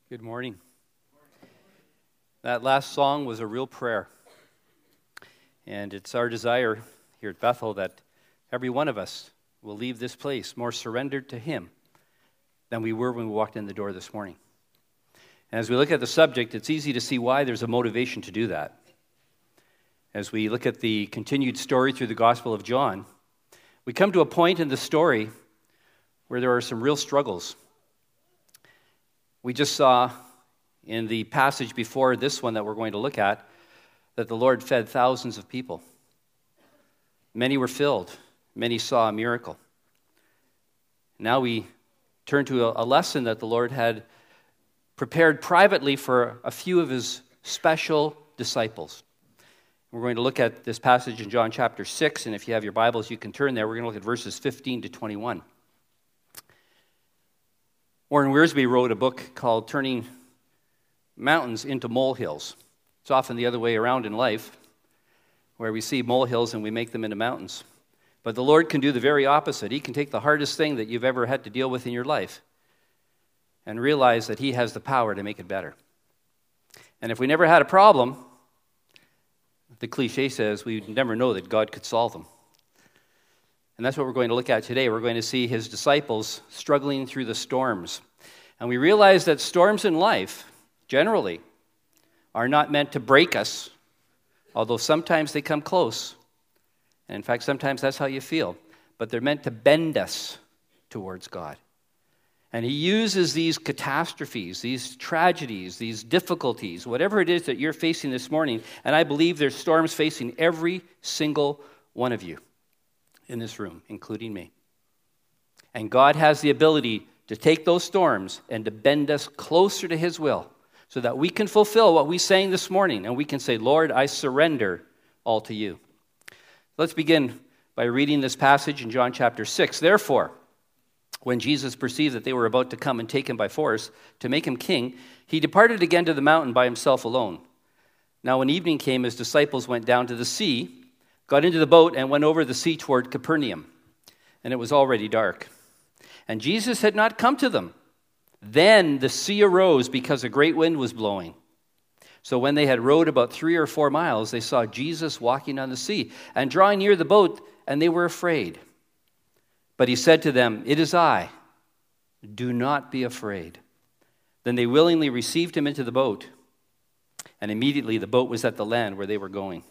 Good morning. That last song was a real prayer. And it's our desire here at Bethel that every one of us will leave this place more surrendered to Him than we were when we walked in the door this morning. And as we look at the subject, it's easy to see why there's a motivation to do that. As we look at the continued story through the Gospel of John, we come to a point in the story where there are some real struggles. We just saw in the passage before this one that we're going to look at that the Lord fed thousands of people. Many were filled. Many saw a miracle. Now we turn to a lesson that the Lord had prepared privately for a few of His special disciples. We're going to look at this passage in John chapter 6, and if you have your Bibles, you can turn there. We're going to look at verses 15 to 21. Warren Wiersbe wrote a book called Turning Mountains into Molehills. It's often the other way around in life, where we see molehills and we make them into mountains. But the Lord can do the very opposite. He can take the hardest thing that you've ever had to deal with in your life and realize that He has the power to make it better. And if we never had a problem, the cliche says we'd never know that God could solve them. And that's what we're going to look at today. We're going to see His disciples struggling through the storms. And we realize that storms in life, generally, are not meant to break us, although sometimes they come close. And in fact, sometimes that's how you feel. But they're meant to bend us towards God. And He uses these catastrophes, these tragedies, these difficulties, whatever it is that you're facing this morning, and I believe there's storms facing every single one of you in this room, including me. And God has the ability to take those storms and to bend us closer to His will so that we can fulfill what we sang this morning and we can say, Lord, I surrender all to You. Let's begin by reading this passage in John chapter 6. Therefore, when Jesus perceived that they were about to come and take Him by force to make Him king, He departed again to the mountain by Himself alone. Now when evening came, His disciples went down to the sea, got into the boat, and went over the sea toward Capernaum. And it was already dark. And Jesus had not come to them. Then the sea arose because a great wind was blowing. So when they had rowed about 3 or 4 miles, they saw Jesus walking on the sea and drawing near the boat, and they were afraid. But He said to them, "It is I. Do not be afraid." Then they willingly received Him into the boat, and immediately the boat was at the land where they were going.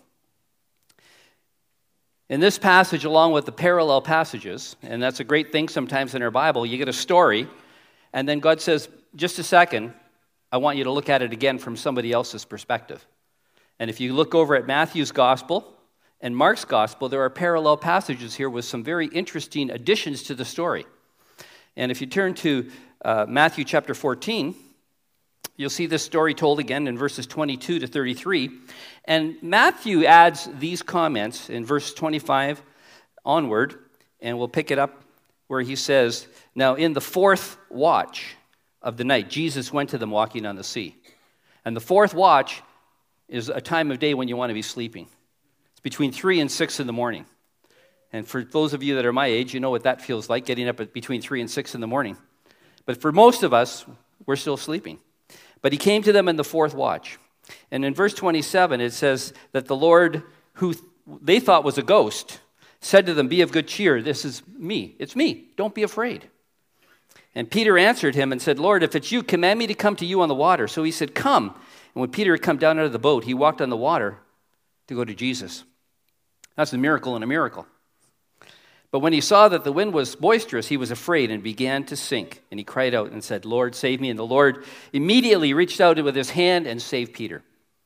In this passage, along with the parallel passages, and that's a great thing sometimes in our Bible, you get a story, and then God says, just a second, I want you to look at it again from somebody else's perspective. And if you look over at Matthew's Gospel and Mark's Gospel, there are parallel passages here with some very interesting additions to the story. And if you turn to Matthew chapter 14, you'll see this story told again in verses 22 to 33. And Matthew adds these comments in verse 25 onward, and we'll pick it up where he says, "Now in the 4th watch of the night, Jesus went to them walking on the sea." And the 4th watch is a time of day when you want to be sleeping. It's between 3 and 6 in the morning. And for those of you that are my age, you know what that feels like, getting up at between 3 and 6 in the morning. But for most of us, we're still sleeping. But He came to them in the 4th watch. And in verse 27, it says that the Lord, who they thought was a ghost, said to them, "Be of good cheer. This is me. It's me. Don't be afraid." And Peter answered Him and said, "Lord, if it's You, command me to come to You on the water." So He said, "Come." And when Peter had come down out of the boat, he walked on the water to go to Jesus. That's a miracle in a miracle. But when he saw that the wind was boisterous, he was afraid and began to sink. And he cried out and said, "Lord, save me." And the Lord immediately reached out with His hand and saved Peter.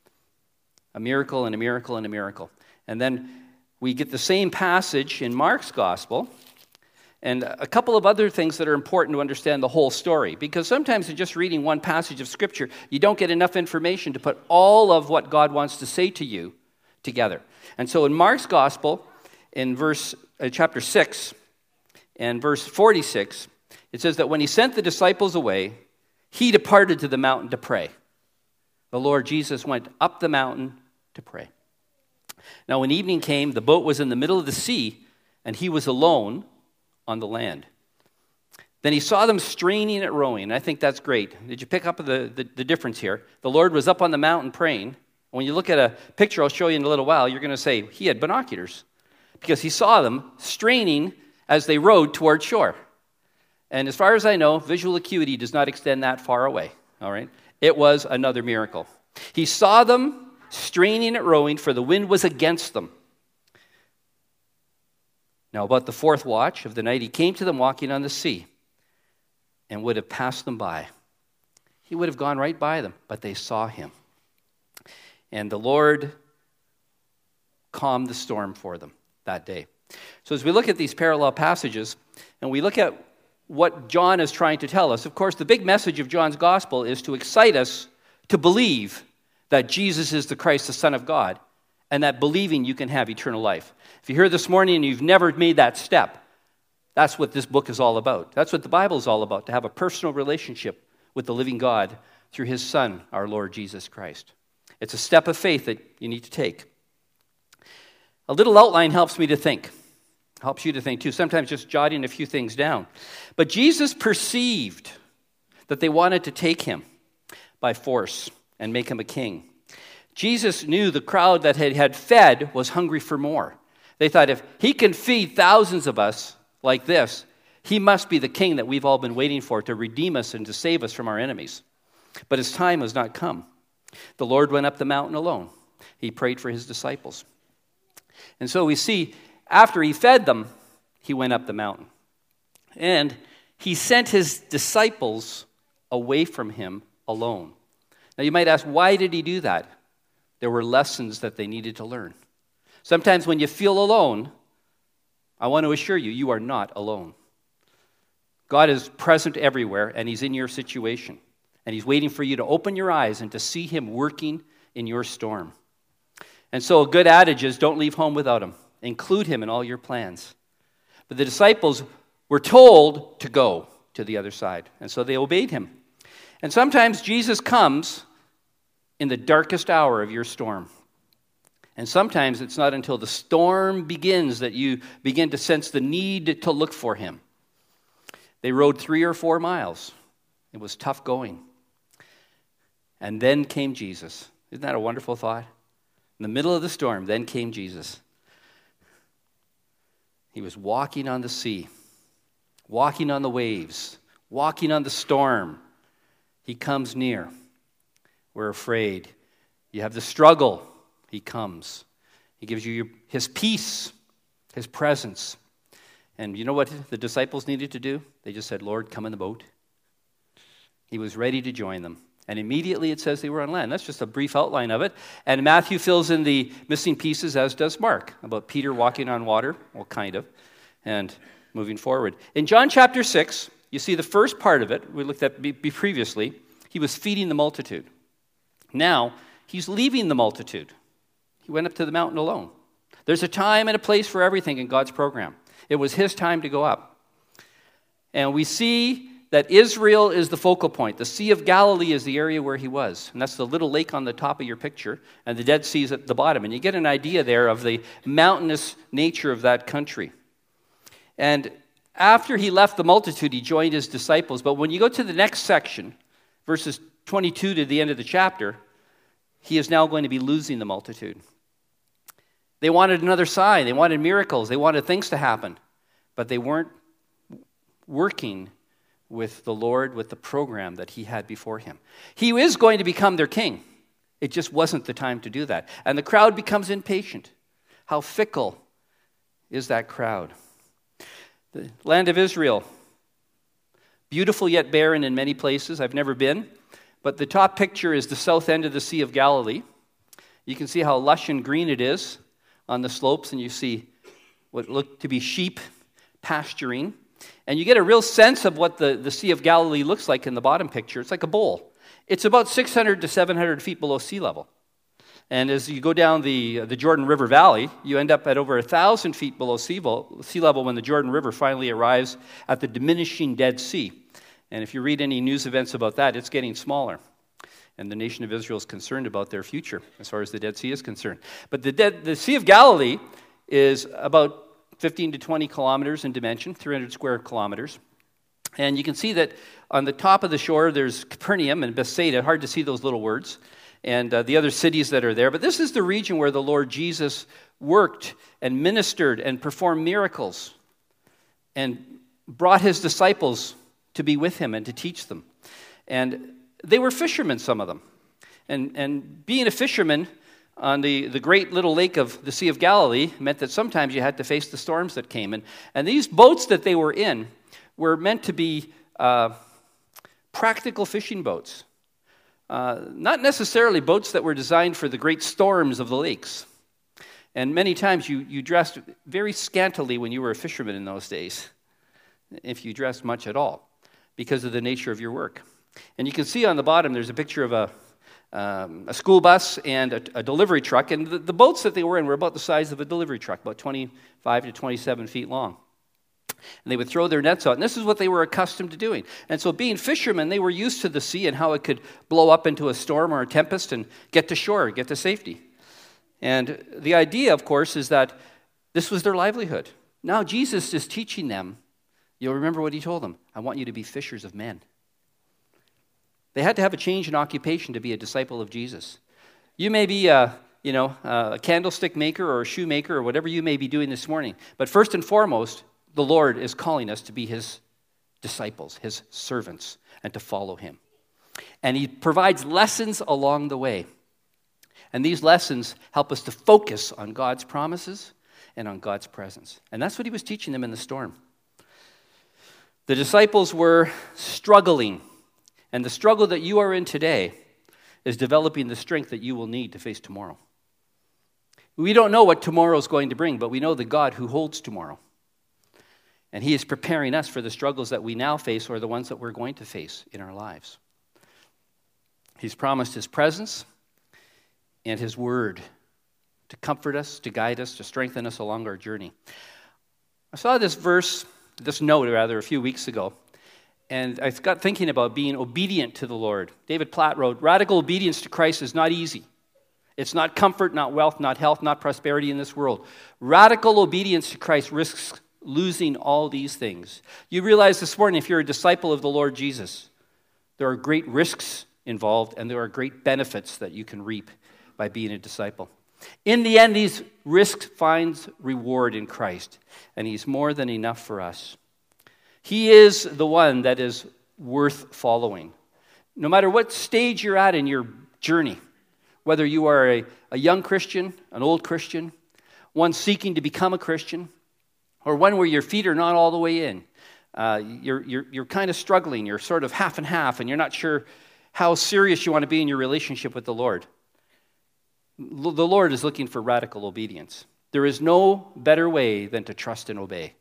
A miracle and a miracle and a miracle. And then we get the same passage in Mark's Gospel and a couple of other things that are important to understand the whole story. Because sometimes in just reading one passage of Scripture, you don't get enough information to put all of what God wants to say to you together. And so in Mark's Gospel, in chapter 6 and verse 46, it says that when He sent the disciples away, He departed to the mountain to pray. The Lord Jesus went up the mountain to pray. Now when evening came, the boat was in the middle of the sea, and He was alone on the land. Then he saw them straining at rowing. And I think that's great. Did you pick up the difference here? The Lord was up on the mountain praying. When you look at a picture I'll show you in a little while, you're going to say he had binoculars because he saw them straining as they rowed toward shore. And as far as I know, visual acuity does not extend that far away. All right? It was another miracle. He saw them straining at rowing, for the wind was against them. Now, about the fourth watch of the night, he came to them walking on the sea and would have passed them by. He would have gone right by them, but they saw him. And the Lord calmed the storm for them that day. So as we look at these parallel passages, and we look at what John is trying to tell us, of course, the big message of John's gospel is to excite us to believe that Jesus is the Christ, the Son of God, and that believing you can have eternal life. If you're here this morning and you've never made that step, that's what this book is all about. That's what the Bible is all about, to have a personal relationship with the living God through his Son, our Lord Jesus Christ. It's a step of faith that you need to take. A little outline helps me to think. Helps you to think too. Sometimes just jotting a few things down. But Jesus perceived that they wanted to take him by force and make him a king. Jesus knew the crowd that had fed was hungry for more. They thought, if he can feed thousands of us like this, he must be the king that we've all been waiting for to redeem us and to save us from our enemies. But his time was not come. The Lord went up the mountain alone. He prayed for his disciples. And so we see, after he fed them, he went up the mountain. And he sent his disciples away from him alone. Now you might ask, why did he do that? There were lessons that they needed to learn. Sometimes when you feel alone, I want to assure you, you are not alone. God is present everywhere, and he's in your situation. And he's waiting for you to open your eyes and to see him working in your storm. And so a good adage is, don't leave home without him. Include him in all your plans. But the disciples were told to go to the other side, and so they obeyed him. And sometimes Jesus comes in the darkest hour of your storm. And sometimes it's not until the storm begins that you begin to sense the need to look for him. They rode 3 or 4 miles. It was tough going. And then came Jesus. Isn't that a wonderful thought? In the middle of the storm, then came Jesus. He was walking on the sea, walking on the waves, walking on the storm. He comes near. We're afraid. You have the struggle. He comes. He gives you his peace, his presence. And you know what the disciples needed to do? They just said, Lord, come in the boat. He was ready to join them. And immediately it says they were on land. That's just a brief outline of it. And Matthew fills in the missing pieces, as does Mark, about Peter walking on water, well, kind of, and moving forward. In John chapter 6, you see the first part of it, we looked at previously, he was feeding the multitude. Now, he's leaving the multitude. He went up to the mountain alone. There's a time and a place for everything in God's program. It was his time to go up. And we see that Israel is the focal point. The Sea of Galilee is the area where he was. And that's the little lake on the top of your picture, and the Dead Sea is at the bottom. And you get an idea there of the mountainous nature of that country. And after he left the multitude, he joined his disciples. But when you go to the next section, verses 22 to the end of the chapter, he is now going to be losing the multitude. They wanted another sign. They wanted miracles. They wanted things to happen. But they weren't working with the Lord, with the program that he had before him. He is going to become their king. It just wasn't the time to do that. And the crowd becomes impatient. How fickle is that crowd? The land of Israel, beautiful yet barren in many places. I've never been. But the top picture is the south end of the Sea of Galilee. You can see how lush and green it is on the slopes, and you see what look to be sheep pasturing. And you get a real sense of what the Sea of Galilee looks like in the bottom picture. It's like a bowl. It's about 600 to 700 feet below sea level. And as you go down the Jordan River Valley, you end up at over 1,000 feet below sea level when the Jordan River finally arrives at the diminishing Dead Sea. And if you read any news events about that, it's getting smaller. And the nation of Israel is concerned about their future as far as the Dead Sea is concerned. But the Sea of Galilee is about 15 to 20 kilometers in dimension, 300 square kilometers. And you can see that on the top of the shore, there's Capernaum and Bethsaida. Hard to see those little words. And the other cities that are there. But this is the region where the Lord Jesus worked and ministered and performed miracles and brought his disciples to be with him and to teach them. And they were fishermen, some of them. And being a fisherman on the great little lake of the Sea of Galilee meant that sometimes you had to face the storms that came. And these boats that they were in were meant to be practical fishing boats. Not necessarily boats that were designed for the great storms of the lakes. And many times you dressed very scantily when you were a fisherman in those days, if you dressed much at all, because of the nature of your work. And you can see on the bottom there's a picture of a school bus and a delivery truck. And the boats that they were in were about the size of a delivery truck, about 25 to 27 feet long. And they would throw their nets out. And this is what they were accustomed to doing. And so being fishermen, they were used to the sea and how it could blow up into a storm or a tempest and get to shore, get to safety. And the idea, of course, is that this was their livelihood. Now Jesus is teaching them. You'll remember what he told them. I want you to be fishers of men. They had to have a change in occupation to be a disciple of Jesus. You may be a candlestick maker or a shoemaker or whatever you may be doing this morning. But first and foremost, the Lord is calling us to be his disciples, his servants, and to follow him. And he provides lessons along the way. And these lessons help us to focus on God's promises and on God's presence. And that's what he was teaching them in the storm. The disciples were struggling. And the struggle that you are in today is developing the strength that you will need to face tomorrow. We don't know what tomorrow is going to bring, but we know the God who holds tomorrow. And he is preparing us for the struggles that we now face or the ones that we're going to face in our lives. He's promised his presence and his word to comfort us, to guide us, to strengthen us along our journey. I saw this note, a few weeks ago, and I got thinking about being obedient to the Lord. David Platt wrote, "Radical obedience to Christ is not easy. It's not comfort, not wealth, not health, not prosperity in this world. Radical obedience to Christ risks losing all these things." You realize this morning, if you're a disciple of the Lord Jesus, there are great risks involved and there are great benefits that you can reap by being a disciple. In the end, these risks find reward in Christ, and he's more than enough for us. He is the one that is worth following. No matter what stage you're at in your journey, whether you are a young Christian, an old Christian, one seeking to become a Christian, or one where your feet are not all the way in. You're kind of struggling. You're sort of half and half, and you're not sure how serious you want to be in your relationship with the Lord. The Lord is looking for radical obedience. There is no better way than to trust and obey.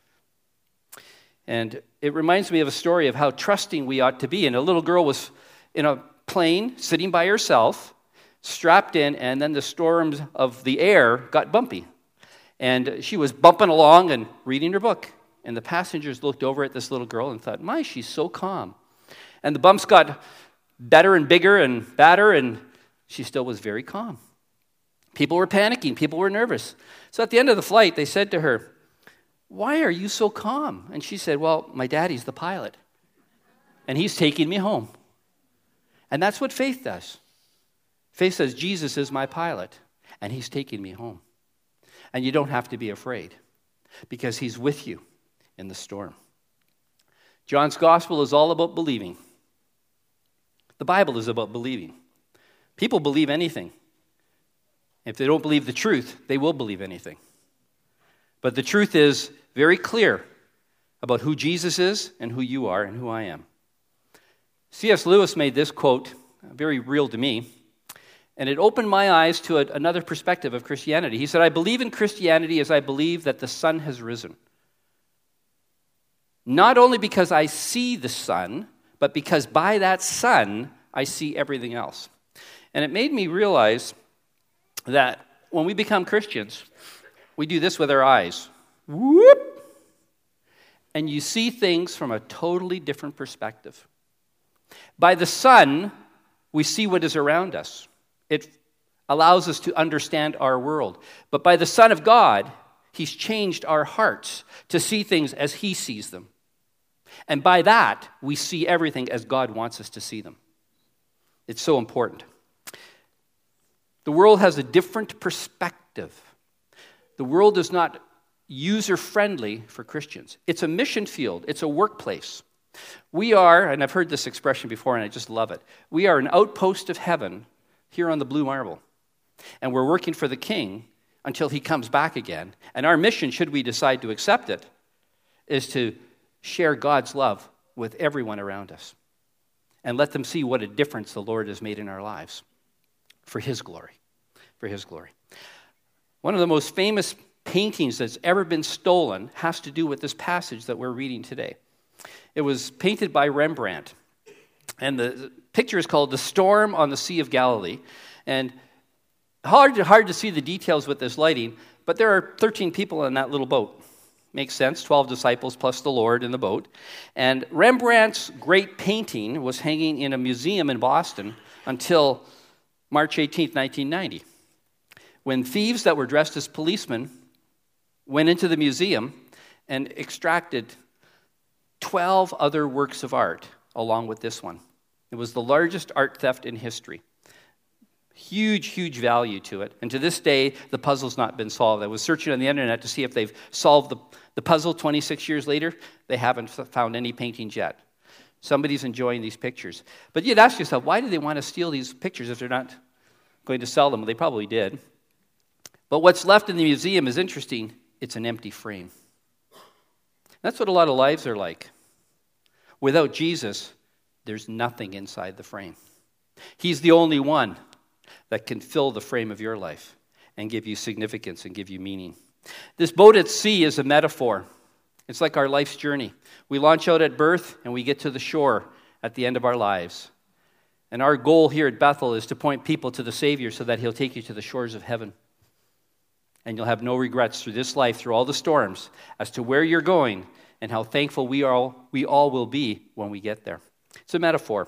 And it reminds me of a story of how trusting we ought to be. And a little girl was in a plane, sitting by herself, strapped in, and then the storms of the air got bumpy. And she was bumping along and reading her book. And the passengers looked over at this little girl and thought, my, she's so calm. And the bumps got better and bigger and badder, and she still was very calm. People were panicking. People were nervous. So at the end of the flight, they said to her, why are you so calm? And she said, well, my daddy's the pilot, and he's taking me home. And that's what faith does. Faith says, Jesus is my pilot, and he's taking me home. And you don't have to be afraid, because he's with you in the storm. John's gospel is all about believing. The Bible is about believing. People believe anything. If they don't believe the truth, they will believe anything. But the truth is very clear about who Jesus is and who you are and who I am. C.S. Lewis made this quote very real to me, and it opened my eyes to another perspective of Christianity. He said, I believe in Christianity as I believe that the sun has risen. Not only because I see the sun, but because by that sun, I see everything else. And it made me realize that when we become Christians, we do this with our eyes. Whoop! And you see things from a totally different perspective. By the sun, we see what is around us. It allows us to understand our world. But by the Son of God, he's changed our hearts to see things as he sees them. And by that, we see everything as God wants us to see them. It's so important. The world has a different perspective. The world is not user-friendly for Christians. It's a mission field. It's a workplace. We are, and I've heard this expression before, and I just love it, we are an outpost of heaven here on the blue marble. And we're working for the King until he comes back again. And our mission, should we decide to accept it, is to share God's love with everyone around us and let them see what a difference the Lord has made in our lives for his glory. For his glory. One of the most famous paintings that's ever been stolen has to do with this passage that we're reading today. It was painted by Rembrandt, and the picture is called The Storm on the Sea of Galilee. And hard to see the details with this lighting, but there are 13 people in that little boat. Makes sense, 12 disciples plus the Lord in the boat. And Rembrandt's great painting was hanging in a museum in Boston until March 18th, 1990, when thieves that were dressed as policemen went into the museum and extracted 12 other works of art along with this one. It was the largest art theft in history. Huge, huge value to it. And to this day, the puzzle's not been solved. I was searching on the internet to see if they've solved the puzzle 26 years later. They haven't found any paintings yet. Somebody's enjoying these pictures. But you'd ask yourself, why do they want to steal these pictures if they're not going to sell them? Well, they probably did. But what's left in the museum is interesting. It's an empty frame. That's what a lot of lives are like. Without Jesus, there's nothing inside the frame. He's the only one that can fill the frame of your life and give you significance and give you meaning. This boat at sea is a metaphor. It's like our life's journey. We launch out at birth and we get to the shore at the end of our lives. And our goal here at Bethel is to point people to the Savior so that he'll take you to the shores of heaven. And you'll have no regrets through this life, through all the storms, as to where you're going and how thankful we all will be when we get there. It's a metaphor.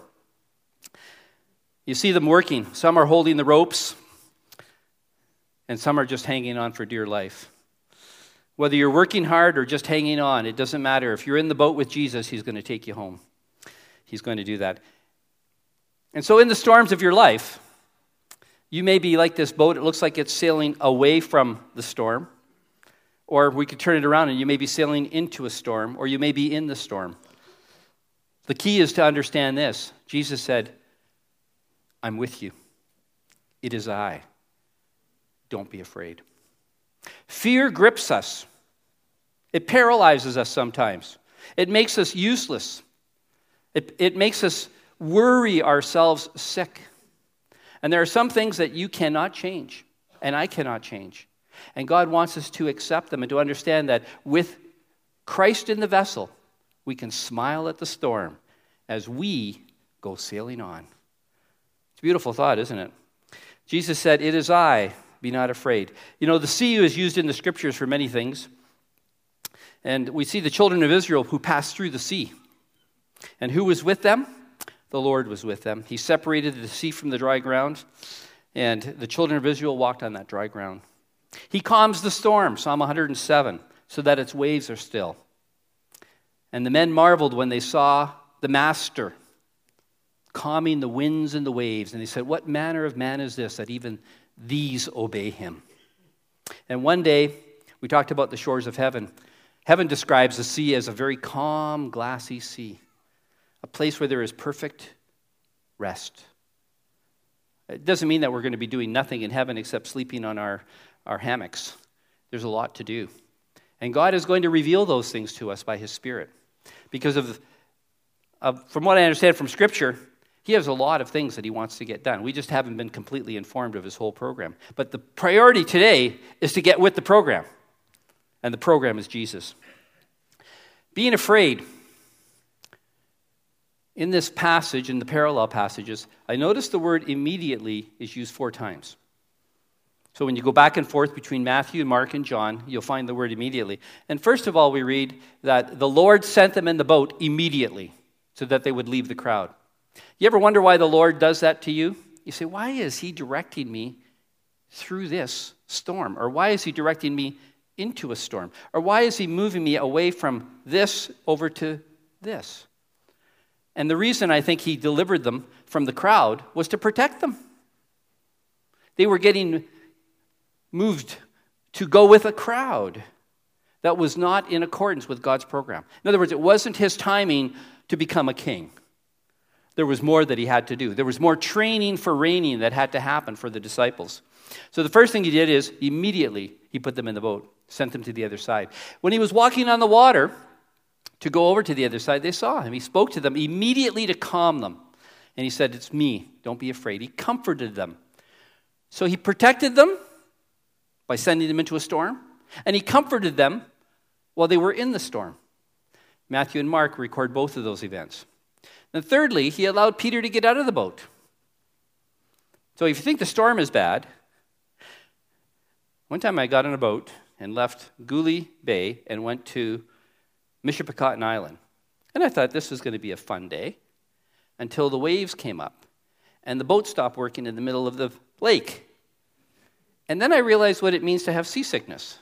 You see them working. Some are holding the ropes, and some are just hanging on for dear life. Whether you're working hard or just hanging on, it doesn't matter. If you're in the boat with Jesus, he's going to take you home. He's going to do that. And so in the storms of your life, you may be like this boat. It looks like it's sailing away from the storm. Or we could turn it around and you may be sailing into a storm, or you may be in the storm. The key is to understand this. Jesus said, I'm with you. It is I. Don't be afraid. Fear grips us. It paralyzes us sometimes. It makes us useless. It makes us worry ourselves sick. And there are some things that you cannot change, and I cannot change. And God wants us to accept them and to understand that with Christ in the vessel, we can smile at the storm as we go sailing on. It's a beautiful thought, isn't it? Jesus said, it is I, be not afraid. You know, the sea is used in the scriptures for many things. And we see the children of Israel who passed through the sea. And who was with them? The Lord was with them. He separated the sea from the dry ground, and the children of Israel walked on that dry ground. He calms the storm, Psalm 107, so that its waves are still. And the men marveled when they saw the master calming the winds and the waves. And they said, what manner of man is this that even these obey him? And one day, we talked about the shores of heaven. Heaven describes the sea as a very calm, glassy sea, a place where there is perfect rest. It doesn't mean that we're going to be doing nothing in heaven except sleeping on our hammocks. There's a lot to do. And God is going to reveal those things to us by his Spirit. Because from what I understand from Scripture, he has a lot of things that he wants to get done. We just haven't been completely informed of his whole program. But the priority today is to get with the program. And the program is Jesus. Being afraid. In this passage, in the parallel passages, I noticed the word immediately is used 4 times. So when you go back and forth between Matthew, Mark, and John, you'll find the word immediately. And first of all, we read that the Lord sent them in the boat immediately so that they would leave the crowd. You ever wonder why the Lord does that to you? You say, why is he directing me through this storm? Or why is he directing me into a storm? Or why is he moving me away from this over to this. And the reason I think he delivered them from the crowd was to protect them. They were getting moved to go with a crowd that was not in accordance with God's program. In other words, it wasn't his timing to become a king. There was more that he had to do. There was more training for reigning that had to happen for the disciples. So the first thing he did is immediately he put them in the boat, sent them to the other side. When he was walking on the water to go over to the other side, they saw him. He spoke to them immediately to calm them. And he said, "It's me. Don't be afraid." He comforted them. So he protected them by sending them into a storm, and he comforted them while they were in the storm. Matthew and Mark record both of those events. And thirdly, he allowed Peter to get out of the boat. So if you think the storm is bad, one time I got on a boat and left Guli Bay and went to Michipicoten Island. And I thought this was going to be a fun day until the waves came up and the boat stopped working in the middle of the lake. And then I realized what it means to have seasickness.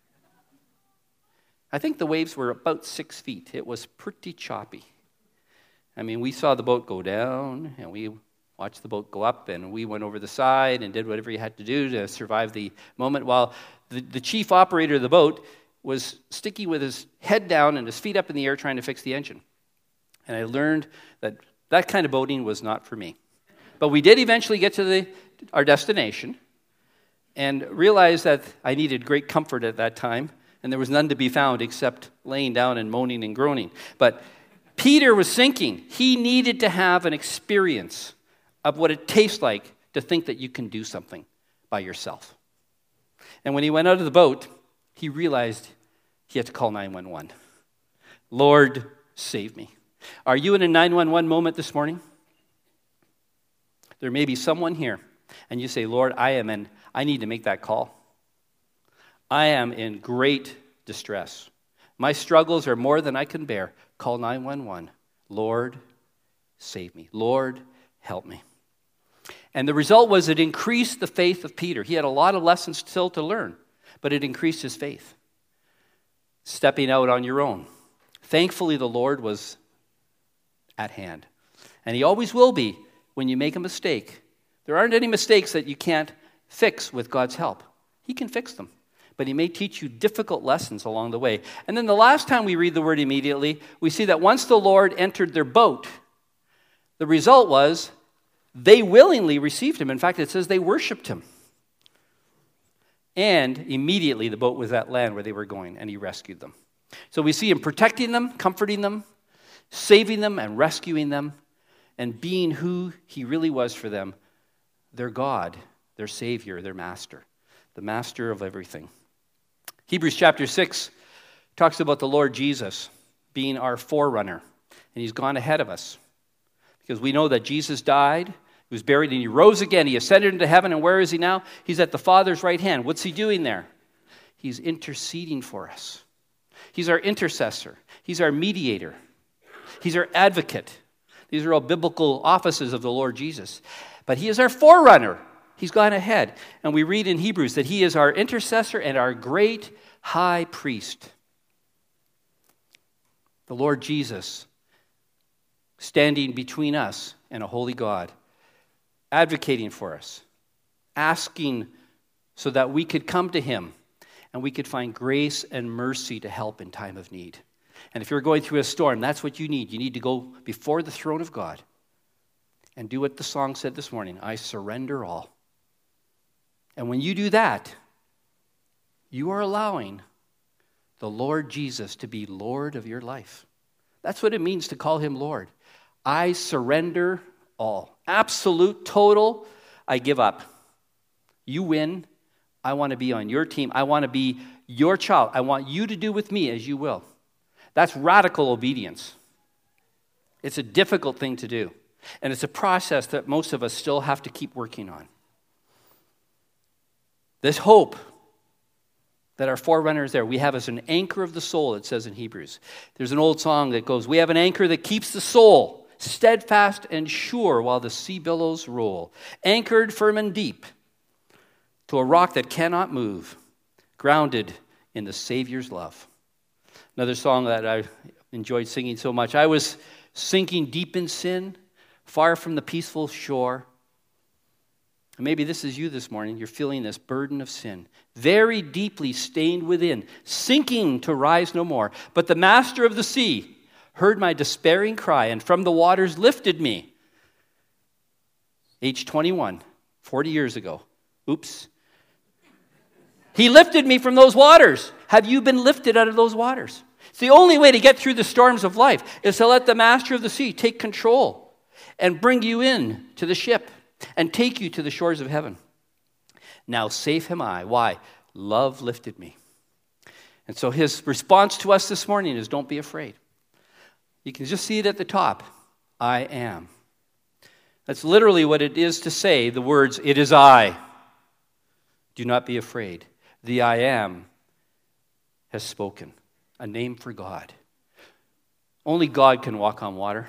I think the waves were about 6 feet. It was pretty choppy. I mean, we saw the boat go down, and we watched the boat go up, and we went over the side and did whatever you had to do to survive the moment, while the chief operator of the boat was sticky with his head down and his feet up in the air trying to fix the engine. And I learned that that kind of boating was not for me. But we did eventually get to our destination and realized that I needed great comfort at that time, and there was none to be found except laying down and moaning and groaning. But Peter was sinking. He needed to have an experience of what it tastes like to think that you can do something by yourself. And when he went out of the boat, he realized he had to call 911. Lord, save me. Are you in a 911 moment this morning? There may be someone here, and you say, Lord, I need to make that call. I am in great distress. My struggles are more than I can bear. Call 911. Lord, save me. Lord, help me. And the result was it increased the faith of Peter. He had a lot of lessons still to learn, but it increased his faith. Stepping out on your own. Thankfully, the Lord was at hand. And he always will be when you make a mistake. There aren't any mistakes that you can't fix with God's help. He can fix them. But he may teach you difficult lessons along the way. And then the last time we read the word immediately, we see that once the Lord entered their boat, the result was they willingly received him. In fact, it says they worshiped him. And immediately the boat was at land where they were going, and he rescued them. So we see him protecting them, comforting them, saving them, and rescuing them, and being who he really was for them, their God, their Savior, their Master, the Master of everything. Hebrews chapter 6 talks about the Lord Jesus being our forerunner, and he's gone ahead of us. Because we know that Jesus died, he was buried, and he rose again. He ascended into heaven, and where is he now? He's at the Father's right hand. What's he doing there? He's interceding for us. He's our intercessor. He's our mediator. He's our advocate. These are all biblical offices of the Lord Jesus. But he is our forerunner. He's gone ahead. And we read in Hebrews that he is our intercessor and our great high priest. The Lord Jesus standing between us and a holy God, advocating for us, asking so that we could come to him and we could find grace and mercy to help in time of need. And if you're going through a storm, that's what you need. You need to go before the throne of God and do what the song said this morning, I surrender all. And when you do that, you are allowing the Lord Jesus to be Lord of your life. That's what it means to call him Lord. I surrender all. Absolute, total, I give up. You win. I want to be on your team. I want to be your child. I want you to do with me as you will. That's radical obedience. It's a difficult thing to do. And it's a process that most of us still have to keep working on. This hope that our forerunner is there, we have as an anchor of the soul, it says in Hebrews. There's an old song that goes, we have an anchor that keeps the soul steadfast and sure while the sea billows roll, anchored firm and deep to a rock that cannot move, grounded in the Savior's love. Another song that enjoyed singing so much. I was sinking deep in sin, far from the peaceful shore. And maybe this is you this morning. You're feeling this burden of sin, very deeply stained within, sinking to rise no more. But the master of the sea heard my despairing cry, and from the waters lifted me. Age 21, 40 years ago. Oops. He lifted me from those waters. Have you been lifted out of those waters? It's the only way to get through the storms of life is to let the master of the sea take control and bring you in to the ship and take you to the shores of heaven. Now safe am I. Why? Love lifted me. And so his response to us this morning is, don't be afraid. You can just see it at the top. I am. That's literally what it is to say the words, it is I. Do not be afraid. The I am has spoken. A name for God. Only God can walk on water.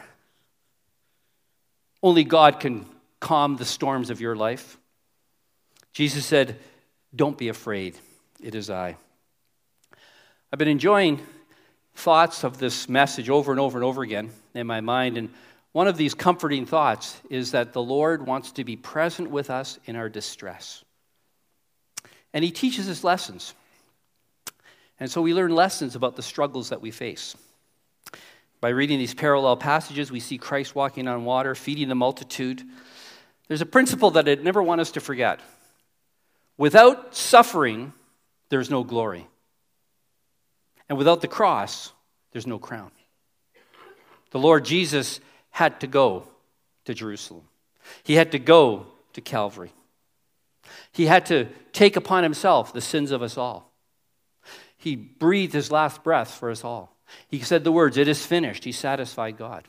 Only God can calm the storms of your life. Jesus said, don't be afraid. It is I. I've been enjoying thoughts of this message over and over and over again in my mind. And one of these comforting thoughts is that the Lord wants to be present with us in our distress. And he teaches us lessons. And so we learn lessons about the struggles that we face. By reading these parallel passages, we see Christ walking on water, feeding the multitude. There's a principle that I'd never want us to forget. Without suffering, there's no glory. And without the cross, there's no crown. The Lord Jesus had to go to Jerusalem. He had to go to Calvary. He had to take upon himself the sins of us all. He breathed his last breath for us all. He said the words, it is finished. He satisfied God.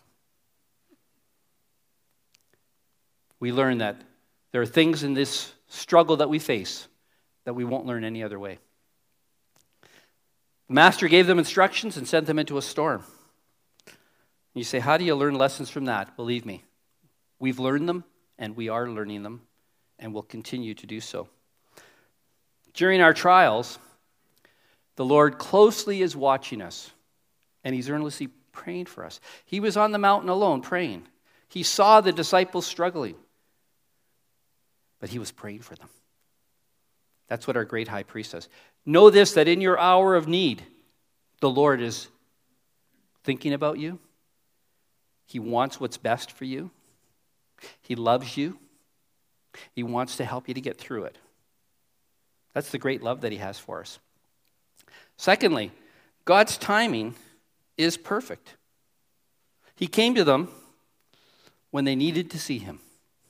We learn that there are things in this struggle that we face that we won't learn any other way. The master gave them instructions and sent them into a storm. You say, how do you learn lessons from that? Believe me, we've learned them and we are learning them and will continue to do so. During our trials, the Lord closely is watching us, and he's earnestly praying for us. He was on the mountain alone praying. He saw the disciples struggling, but he was praying for them. That's what our great high priest says. Know this, that in your hour of need, the Lord is thinking about you. He wants what's best for you. He loves you. He wants to help you to get through it. That's the great love that he has for us. Secondly, God's timing is perfect. He came to them when they needed to see him.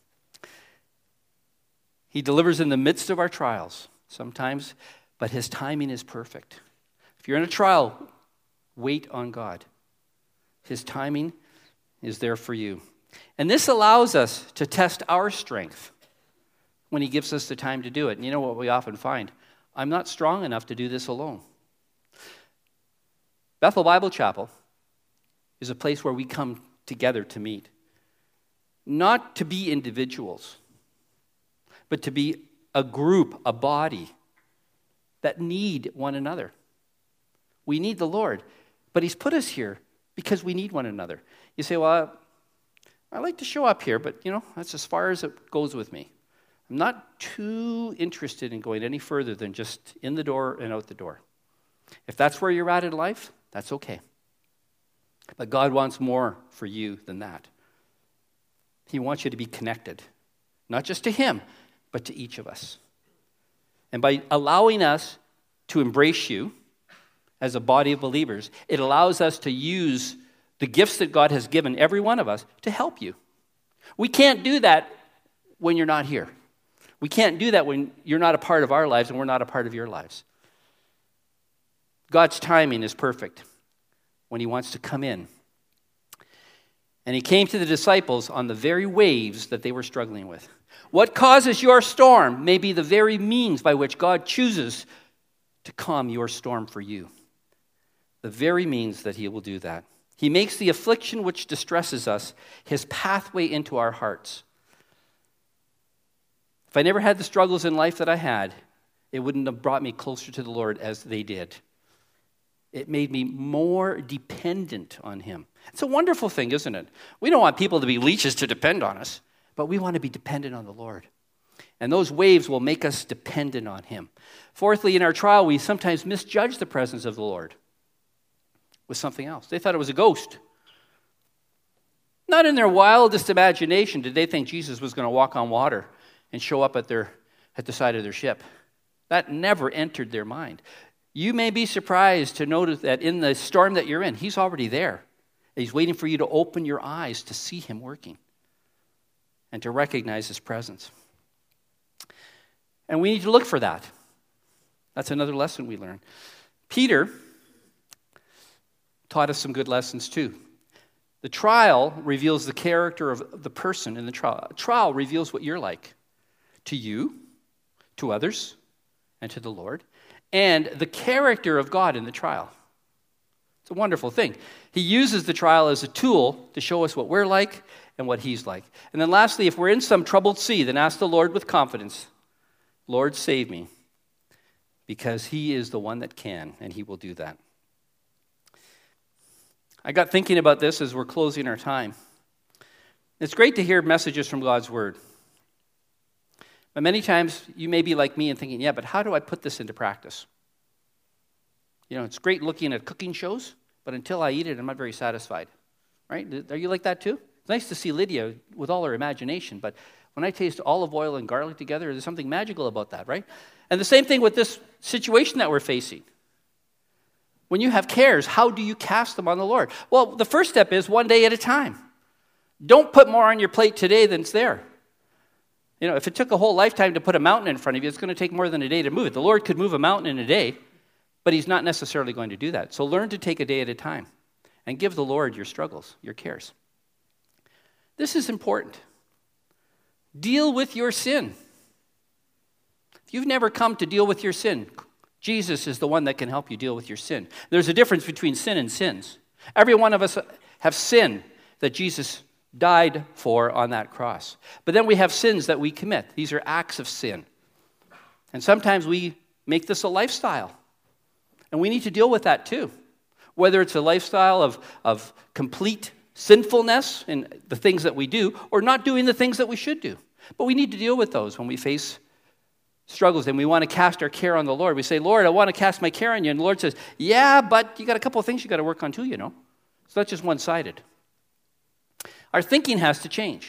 He delivers in the midst of our trials sometimes, but his timing is perfect. If you're in a trial, wait on God. His timing is there for you. And this allows us to test our strength when he gives us the time to do it. And you know what we often find? I'm not strong enough to do this alone. Bethel Bible Chapel is a place where we come together to meet. Not to be individuals, but to be a group, a body that need one another. We need the Lord, but he's put us here because we need one another. You say, well, I like to show up here, but that's as far as it goes with me. I'm not too interested in going any further than just in the door and out the door. If that's where you're at in life, that's okay. But God wants more for you than that. He wants you to be connected, not just to him, but to each of us. And by allowing us to embrace you as a body of believers, it allows us to use the gifts that God has given every one of us to help you. We can't do that when you're not here. We can't do that when you're not a part of our lives and we're not a part of your lives. God's timing is perfect when he wants to come in. And he came to the disciples on the very waves that they were struggling with. What causes your storm may be the very means by which God chooses to calm your storm for you. The very means that he will do that. He makes the affliction which distresses us his pathway into our hearts. If I never had the struggles in life that I had, it wouldn't have brought me closer to the Lord as they did. It made me more dependent on him. It's a wonderful thing, isn't it? We don't want people to be leeches to depend on us, but we want to be dependent on the Lord. And those waves will make us dependent on him. Fourthly, in our trial, we sometimes misjudge the presence of the Lord with something else. They thought it was a ghost. Not in their wildest imagination did they think Jesus was going to walk on water and show up at the side of their ship. That never entered their mind. You may be surprised to notice that in the storm that you're in, he's already there. He's waiting for you to open your eyes to see him working and to recognize his presence. And we need to look for that. That's another lesson we learn. Peter taught us some good lessons too. The trial reveals the character of the person in the trial. A trial reveals what you're like to you, to others, and to the Lord, and the character of God in the trial. It's a wonderful thing. He uses the trial as a tool to show us what we're like and what he's like. And then lastly, if we're in some troubled sea, then ask the Lord with confidence, Lord, save me, because he is the one that can, and he will do that. I got thinking about this as we're closing our time. It's great to hear messages from God's word. But many times you may be like me and thinking, yeah, but how do I put this into practice? You know, it's great looking at cooking shows, but until I eat it, I'm not very satisfied. Right? Are you like that too? It's nice to see Lydia with all her imagination, but when I taste olive oil and garlic together, there's something magical about that, right? And the same thing with this situation that we're facing. When you have cares, how do you cast them on the Lord? Well, the first step is one day at a time. Don't put more on your plate today than it's there. You know, if it took a whole lifetime to put a mountain in front of you, it's going to take more than a day to move it. The Lord could move a mountain in a day, but he's not necessarily going to do that. So learn to take a day at a time and give the Lord your struggles, your cares. This is important. Deal with your sin. If you've never come to deal with your sin, Jesus is the one that can help you deal with your sin. There's a difference between sin and sins. Every one of us have sin that Jesus died for on that cross. But then we have sins that we commit. These are acts of sin. And sometimes we make this a lifestyle. And we need to deal with that too. Whether it's a lifestyle of complete sinfulness in the things that we do, or not doing the things that we should do. But we need to deal with those when we face struggles and we want to cast our care on the Lord. We say, Lord, I want to cast my care on you. And the Lord says, yeah, but you got a couple of things you got to work on too, you know. It's not just one-sided. Our thinking has to change.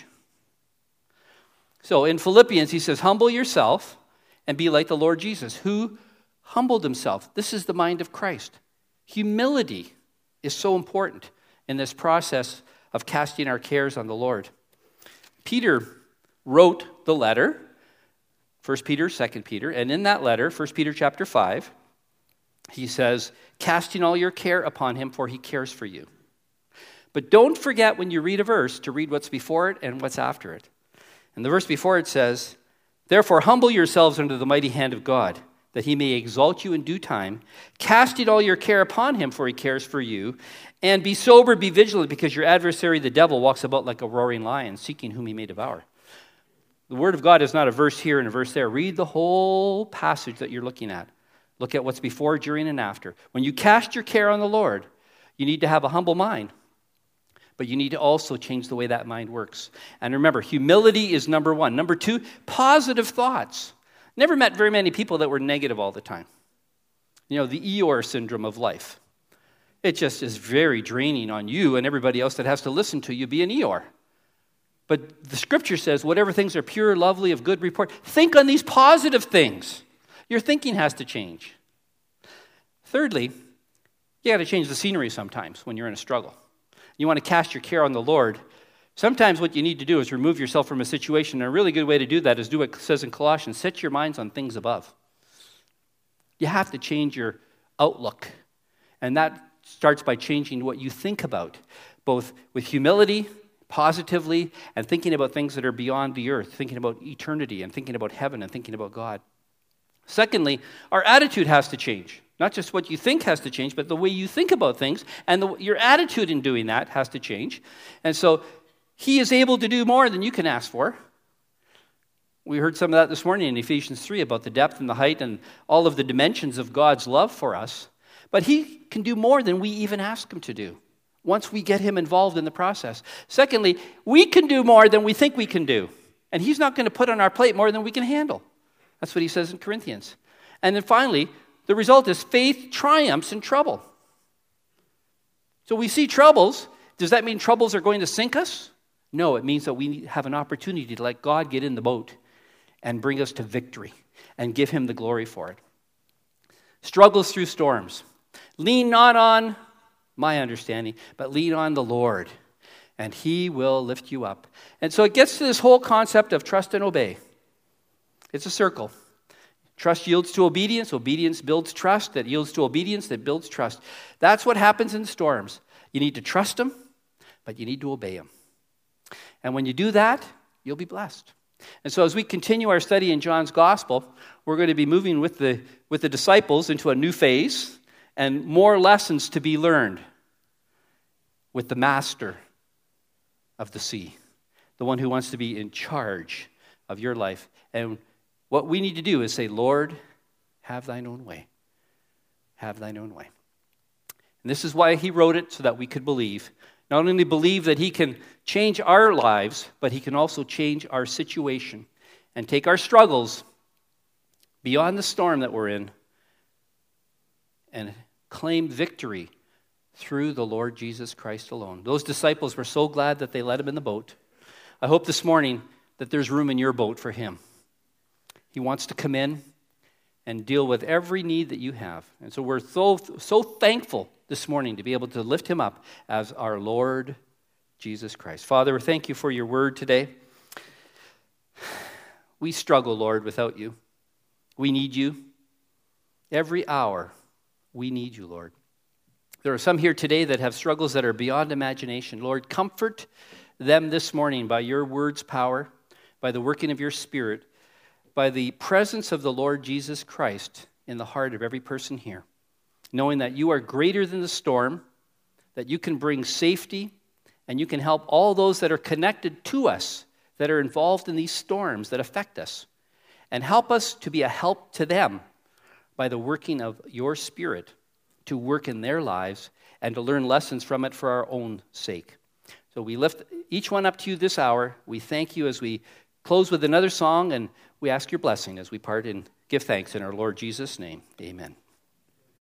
So in Philippians, he says, humble yourself and be like the Lord Jesus, who humbled himself. This is the mind of Christ. Humility is so important in this process of casting our cares on the Lord. Peter wrote the letter, 1 Peter, 2 Peter, and in that letter, 1 Peter chapter 5, he says, casting all your care upon him, for he cares for you. But don't forget when you read a verse to read what's before it and what's after it. And the verse before it says, therefore humble yourselves under the mighty hand of God, that he may exalt you in due time, casting all your care upon him, for he cares for you. And be sober, be vigilant, because your adversary, the devil, walks about like a roaring lion, seeking whom he may devour. The word of God is not a verse here and a verse there. Read the whole passage that you're looking at. Look at what's before, during, and after. When you cast your care on the Lord, you need to have a humble mind. But you need to also change the way that mind works. And remember, humility is number one. Number two, positive thoughts. Never met very many people that were negative all the time. You know, the Eeyore syndrome of life. It just is very draining on you and everybody else that has to listen to you be an Eeyore. But the scripture says, whatever things are pure, lovely, of good report, think on these positive things. Your thinking has to change. Thirdly, you got to change the scenery sometimes when you're in a struggle. You want to cast your care on the Lord. Sometimes what you need to do is remove yourself from a situation. And a really good way to do that is do what it says in Colossians, set your minds on things above. You have to change your outlook. And that starts by changing what you think about, both with humility, positively, and thinking about things that are beyond the earth, thinking about eternity and thinking about heaven and thinking about God. Secondly, our attitude has to change. Not just what you think has to change, but the way you think about things, and your attitude in doing that has to change. And so he is able to do more than you can ask for. We heard some of that this morning in Ephesians 3 about the depth and the height and all of the dimensions of God's love for us. But he can do more than we even ask him to do once we get him involved in the process. Secondly, we can do more than we think we can do. And he's not going to put on our plate more than we can handle. That's what he says in Corinthians. And then finally, the result is faith triumphs in trouble. So we see troubles. Does that mean troubles are going to sink us? No, it means that we have an opportunity to let God get in the boat and bring us to victory and give him the glory for it. Struggles through storms. Lean not on my understanding, but lean on the Lord, and he will lift you up. And so it gets to this whole concept of trust and obey. It's a circle. Trust yields to obedience. Obedience builds trust. That yields to obedience. That builds trust. That's what happens in storms. You need to trust him, but you need to obey him. And when you do that, you'll be blessed. And so as we continue our study in John's Gospel, we're going to be moving with the disciples into a new phase and more lessons to be learned with the master of the sea, the one who wants to be in charge of your life. And what we need to do is say, Lord, have thine own way. Have thine own way. And this is why he wrote it, so that we could believe. Not only believe that he can change our lives, but he can also change our situation and take our struggles beyond the storm that we're in and claim victory through the Lord Jesus Christ alone. Those disciples were so glad that they let him in the boat. I hope this morning that there's room in your boat for him. He wants to come in and deal with every need that you have. And so we're so thankful this morning to be able to lift him up as our Lord Jesus Christ. Father, we thank you for your word today. We struggle, Lord, without you. We need you. Every hour, we need you, Lord. There are some here today that have struggles that are beyond imagination. Lord, comfort them this morning by your word's power, by the working of your Spirit, by the presence of the Lord Jesus Christ in the heart of every person here, knowing that you are greater than the storm, that you can bring safety, and you can help all those that are connected to us, that are involved in these storms that affect us, and help us to be a help to them by the working of your Spirit to work in their lives and to learn lessons from it for our own sake. So we lift each one up to you this hour. We thank you as we close with another song, and we ask your blessing as we part and give thanks in our Lord Jesus' name. Amen.